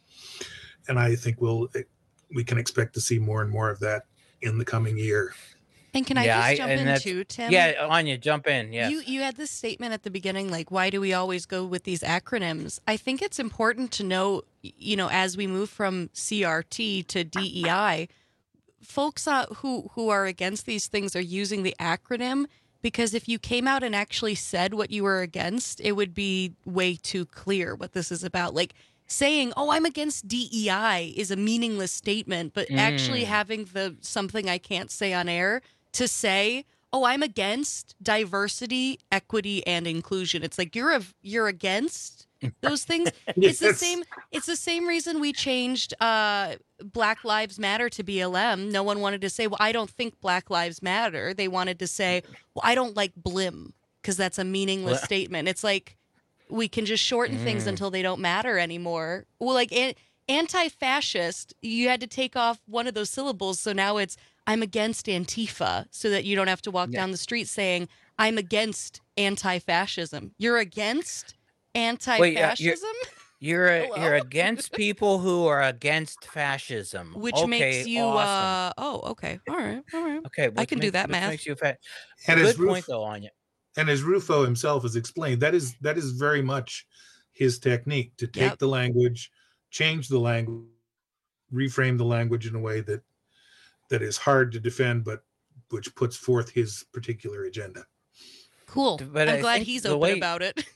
I think we can expect to see more and more of that in the coming year. And can I just jump in too, Tim? Yeah, Anya, jump in. Yes. You had this statement at the beginning, like, why do we always go with these acronyms? I think it's important to know, as we move from CRT to DEI, folks who are against these things are using the acronym because if you came out and actually said what you were against, it would be way too clear what this is about. Like, saying, "Oh, I'm against DEI" is a meaningless statement, but actually having something I can't say on air to say, "Oh, I'm against diversity, equity, and inclusion." It's like you're against those things. Yes. It's the same reason we changed Black Lives Matter to BLM. No one wanted to say, "Well, I don't think Black Lives Matter." They wanted to say, "Well, I don't like BLM," because that's a meaningless statement. It's like we can just shorten things until they don't matter anymore. Well, like anti-fascist, you had to take off one of those syllables, so now it's "I'm against Antifa," so that you don't have to walk down the street saying, "I'm against anti-fascism." You're against anti-fascism? Wait, you're against people who are against fascism, which makes you awesome. Okay, all right, okay. I can do that math. Makes you fat. And good point though, Anya. And as Rufo himself has explained, that is very much his technique, to take the language, change the language, reframe the language in a way that is hard to defend, but which puts forth his particular agenda. Cool. But I'm glad he's open about it.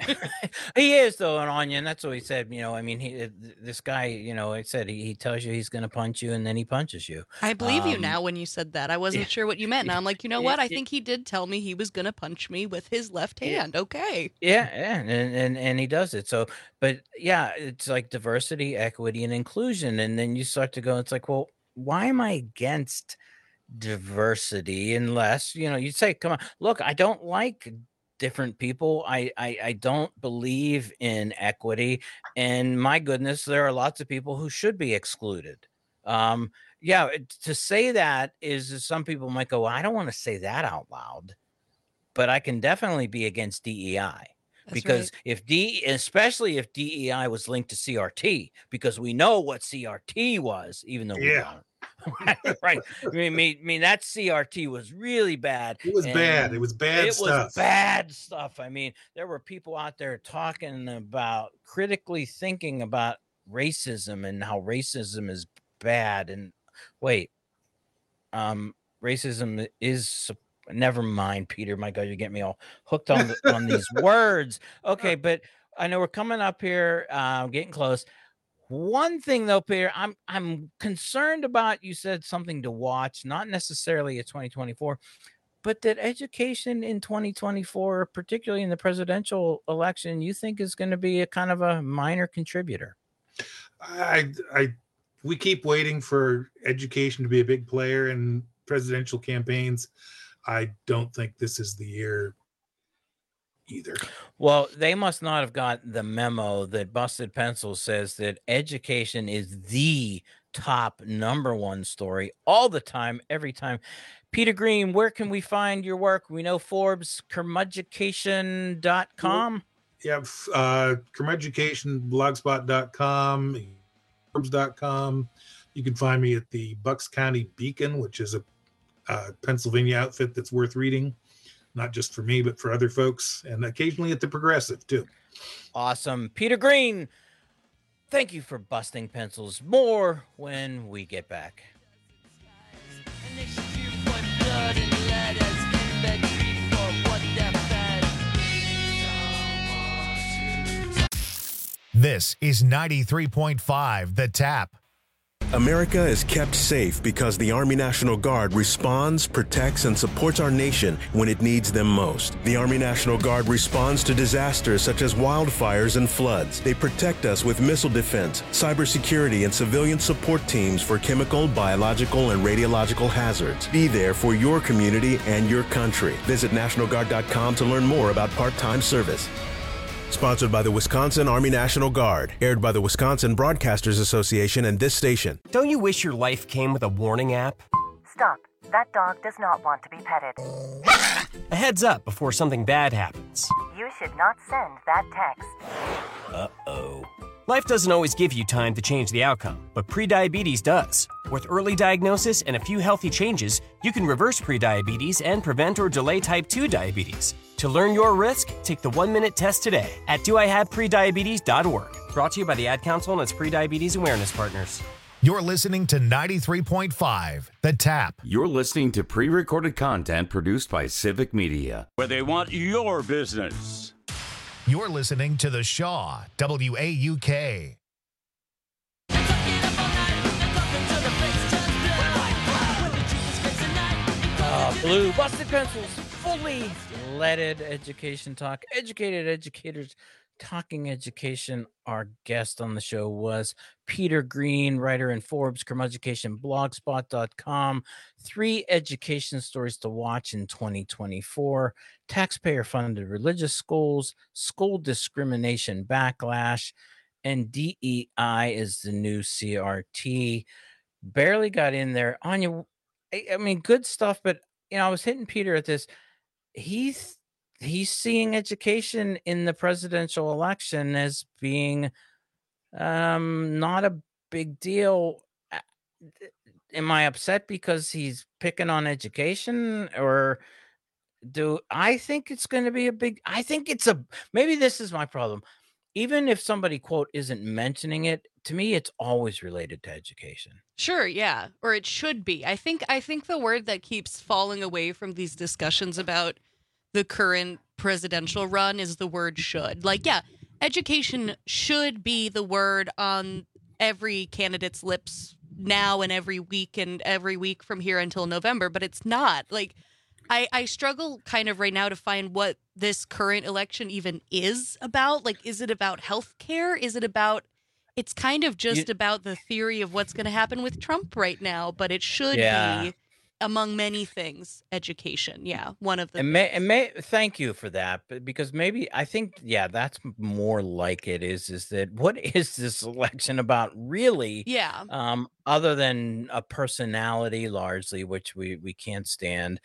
He is, though, and Anya, and that's what he said. I mean, this guy, I said he tells you he's going to punch you, and then he punches you. I believe you now when you said that. I wasn't sure what you meant. And I'm like, you know what? I think he did tell me he was going to punch me with his left hand. Okay. Yeah, and he does it. So, but yeah, it's like diversity, equity, and inclusion. And then you start to go, it's like, well, why am I against diversity unless you say, come on, look, I don't like different people, I don't believe in equity, and my goodness, there are lots of people who should be excluded. To say that is, some people might go, well, I don't want to say that out loud, but I can definitely be against DEI. That's because right. Especially if DEI was linked to CRT, because we know what CRT was, even though we don't. Right. I mean, that CRT was really bad. It was bad. It was bad stuff. It was bad stuff. I mean, there were people out there talking about, critically thinking about racism and how racism is bad. And wait, racism is, never mind, Peter. My God, you get me all hooked on these words. Okay, but I know we're coming up here, getting close. One thing though, Peter, I'm concerned about. You said something to watch, not necessarily at 2024, but that education in 2024, particularly in the presidential election, you think is going to be a kind of a minor contributor. We keep waiting for education to be a big player in presidential campaigns. I don't think this is the year either. Well, they must not have got the memo that Busted Pencil says that education is the top #1 story all the time, every time. Peter Green, where can we find your work? We know Forbes, curmugeducation.com. Yeah, curmugeducation, blogspot.com, Forbes.com. You can find me at the Bucks County Beacon, which is a Pennsylvania outfit that's worth reading. not just for me, but for other folks, and occasionally at the Progressive too. Awesome. Peter Green, thank you for busting pencils. More when we get back. This is 93.5 The Tap. America is kept safe because the Army National Guard responds, protects, and supports our nation when it needs them most. The Army National Guard responds to disasters such as wildfires and floods. They protect us with missile defense, cybersecurity, and civilian support teams for chemical, biological, and radiological hazards. Be there for your community and your country. Visit NationalGuard.com to learn more about part-time service. Sponsored by the Wisconsin Army National Guard. Aired by the Wisconsin Broadcasters Association and this station. Don't you wish your life came with a warning app? Stop. That dog does not want to be petted. A heads up before something bad happens. You should not send that text. Uh-oh. Life doesn't always give you time to change the outcome, but prediabetes does. With early diagnosis and a few healthy changes, you can reverse prediabetes and prevent or delay type 2 diabetes. To learn your risk, take the 1-minute test today at doihaveprediabetes.org. Brought to you by the Ad Council and its prediabetes awareness partners. You're listening to 93.5 The Tap. You're listening to pre-recorded content produced by Civic Media. Where they want your business. You're listening to The Shaw, WAUK. Blue busted pencils, fully leaded education talk, educated educators talking education. Our guest on the show was Peter Green, writer in Forbes, Curmugeducation, blogspot.com. 3 education stories to watch in 2024: taxpayer-funded religious schools, school discrimination backlash, and DEI is the new CRT. Barely got in there. Anya, I mean, good stuff, but I was hitting Peter at this. He's seeing education in the presidential election as being not a big deal. Am I upset because he's picking on education, or do I think it's going to be a big? I think it's maybe this is my problem. Even if somebody, quote, isn't mentioning it, to me, it's always related to education. Sure, yeah, or it should be. I think the word that keeps falling away from these discussions about the current presidential run is the word should. Like, yeah, education should be the word on every candidate's lips now and every week from here until November, but it's not. Like, I struggle kind of right now to find what this current election even is about. Like, is it about healthcare? Is it about... It's kind of just about the theory of what's going to happen with Trump right now, but it should be, among many things, education. Yeah, one of them. Thank you for that, but because maybe I think that's more like it is that what is this election about really? Yeah. Other than a personality largely, which we can't stand.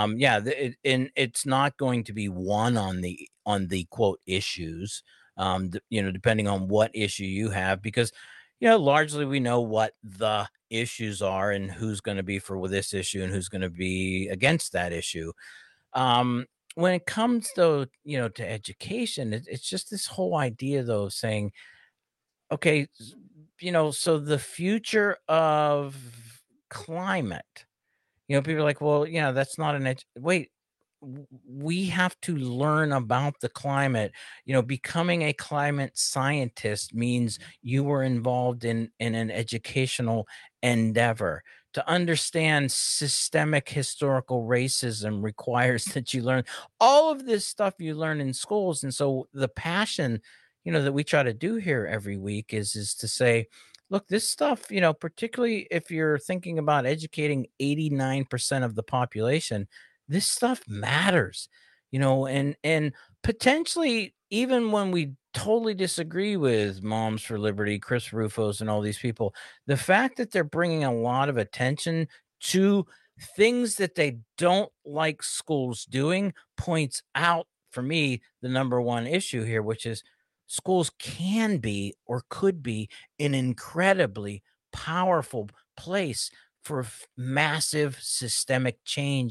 It's not going to be won on the quote issues. Depending on what issue you have, because, largely we know what the issues are and who's going to be for this issue and who's going to be against that issue. When it comes, though, to education, it's just this whole idea, though, of saying, okay, so the future of climate, people are like, well, that's not wait. We have to learn about the climate. Becoming a climate scientist means you were involved in an educational endeavor. To understand systemic historical racism requires that you learn all of this stuff you learn in schools. And so the passion, that we try to do here every week is to say, look, this stuff, particularly if you're thinking about educating 89% of the population, this stuff matters, and potentially even when we totally disagree with Moms for Liberty, Chris Rufos, and all these people, the fact that they're bringing a lot of attention to things that they don't like schools doing points out, for me, the number one issue here, which is schools can be or could be an incredibly powerful place for massive systemic change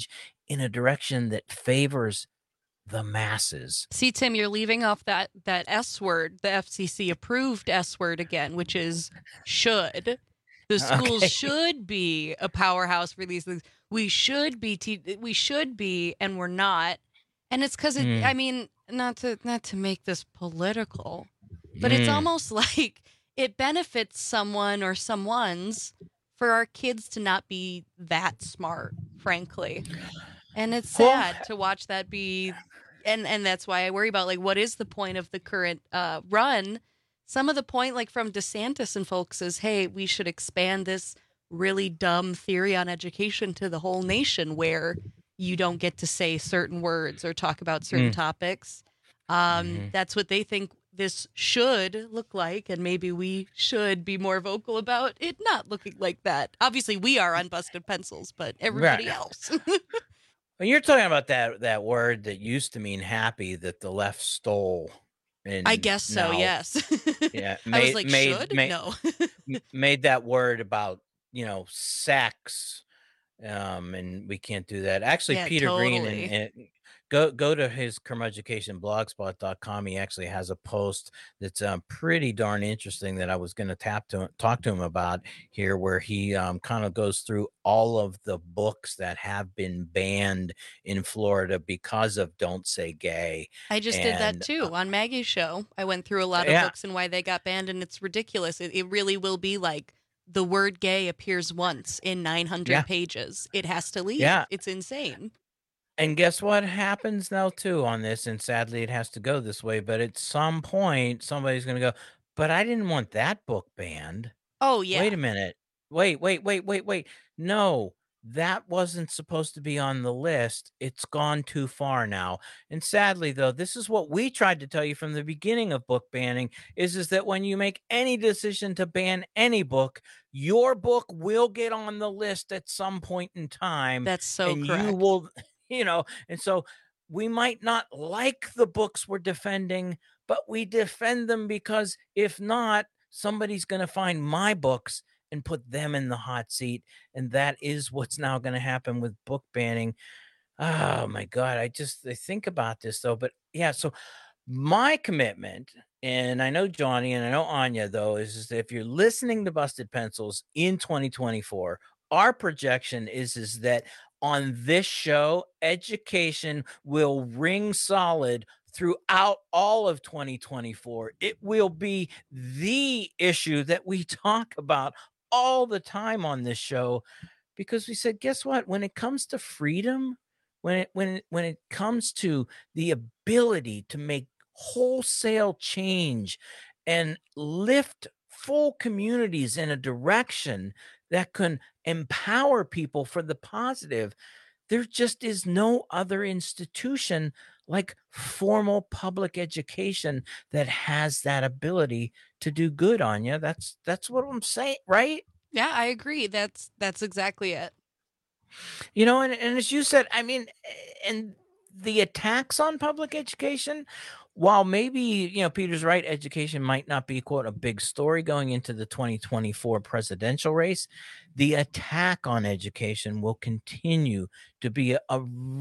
in a direction that favors the masses. See, Tim, you're leaving off that S word, the FCC approved S word again, which is should. The schools should be a powerhouse for these things. We should be, and we're not. And it's because I mean, not to make this political, but it's almost like it benefits someone or someone's for our kids to not be that smart, frankly. And it's sad to watch that be, and that's why I worry about, like, what is the point of the current run? Some of the point, like from DeSantis and folks, is, hey, we should expand this really dumb theory on education to the whole nation, where you don't get to say certain words or talk about certain topics. That's what they think this should look like, and maybe we should be more vocal about it not looking like that. Obviously, we are on Busted Pencils, but everybody else. When you're talking about that word that used to mean happy that the left stole. And I guess so, yes. Yeah. I was like, should? No. Made that word about, sex. And we can't do that. Actually, Yeah, Peter totally. Green, and go to his Curmudgeducation blogspot.com. He actually has a post that's pretty darn interesting that I was going to talk to him about here, where he kind of goes through all of the books that have been banned in Florida because of Don't Say Gay. I just did that too on Maggie's show. I went through a lot of books and why they got banned, and it's ridiculous. It really will be like the word gay appears once in 900 pages. It has to leave. Yeah. It's insane. And guess what happens now too on this? And sadly, it has to go this way. But at some point, somebody's going to go, but I didn't want that book banned. Oh, yeah. Wait a minute. Wait. No, that wasn't supposed to be on the list. It's gone too far now. And sadly, though, this is what we tried to tell you from the beginning of book banning is that when you make any decision to ban any book, your book will get on the list at some point in time. That's so and correct. You will, and so we might not like the books we're defending, but we defend them because if not, somebody's going to find my books and put them in the hot seat. And that is what's now going to happen with book banning. Oh my God. I think about this though, but yeah. So my commitment, and I know Johnny and I know Anya though, is that if you're listening to Busted Pencils in 2024, our projection is that on this show, education will ring solid throughout all of 2024. It will be the issue that we talk about all the time on this show, because we said, guess what? When it comes to freedom, when it comes to the ability to make wholesale change and lift full communities in a direction that can empower people for the positive, there just is no other institution like formal public education that has that ability to do good, Anya. That's what I'm saying, right? Yeah, I agree. That's exactly it. And as you said, I mean, and the attacks on public education, while maybe, Peter's right, education might not be, quote, a big story going into the 2024 presidential race, the attack on education will continue to be a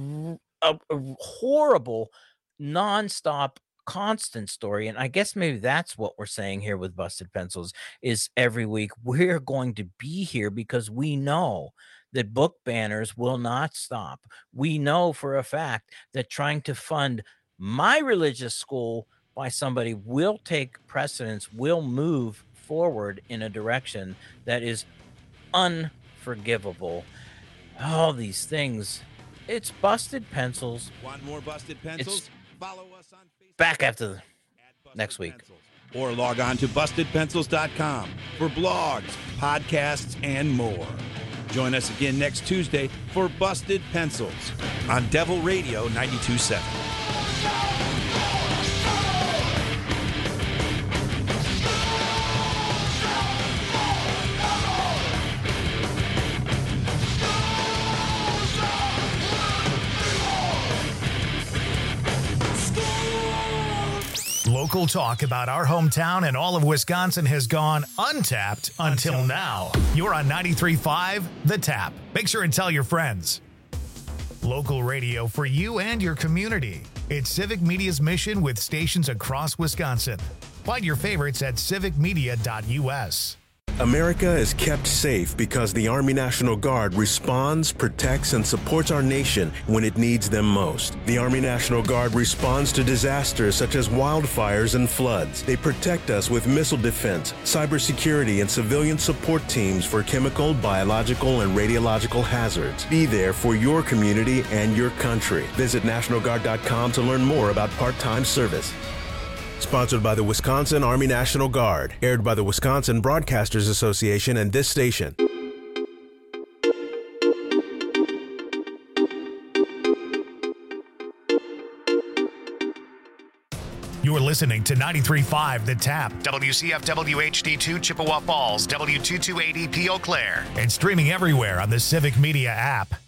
horrible, nonstop, constant story. And I guess maybe that's what we're saying here with Busted Pencils is every week we're going to be here because we know that book banners will not stop. We know for a fact that trying to fund my religious school by somebody will take precedence, will move forward in a direction that is unforgivable. All these things. It's Busted Pencils. Want more Busted Pencils? Follow us on Facebook. Back after next week. Or log on to bustedpencils.com for blogs, podcasts, and more. Join us again next Tuesday for Busted Pencils on Devil Radio 92.7. Local talk about our hometown and all of Wisconsin has gone untapped until now. You're on 93.5 The Tap. Make sure and tell your friends. Local radio for you and your community. It's Civic Media's mission with stations across Wisconsin. Find your favorites at civicmedia.us. America is kept safe because the Army National Guard responds, protects, and supports our nation when it needs them most. The Army National Guard responds to disasters such as wildfires and floods. They protect us with missile defense, cybersecurity, and civilian support teams for chemical, biological, and radiological hazards. Be there for your community and your country. Visit NationalGuard.com to learn more about part-time service. Sponsored by the Wisconsin Army National Guard. Aired by the Wisconsin Broadcasters Association and this station. You're listening to 93.5 The Tap, WCFW HD2 Chippewa Falls, W228EP Eau Claire, and streaming everywhere on the Civic Media app.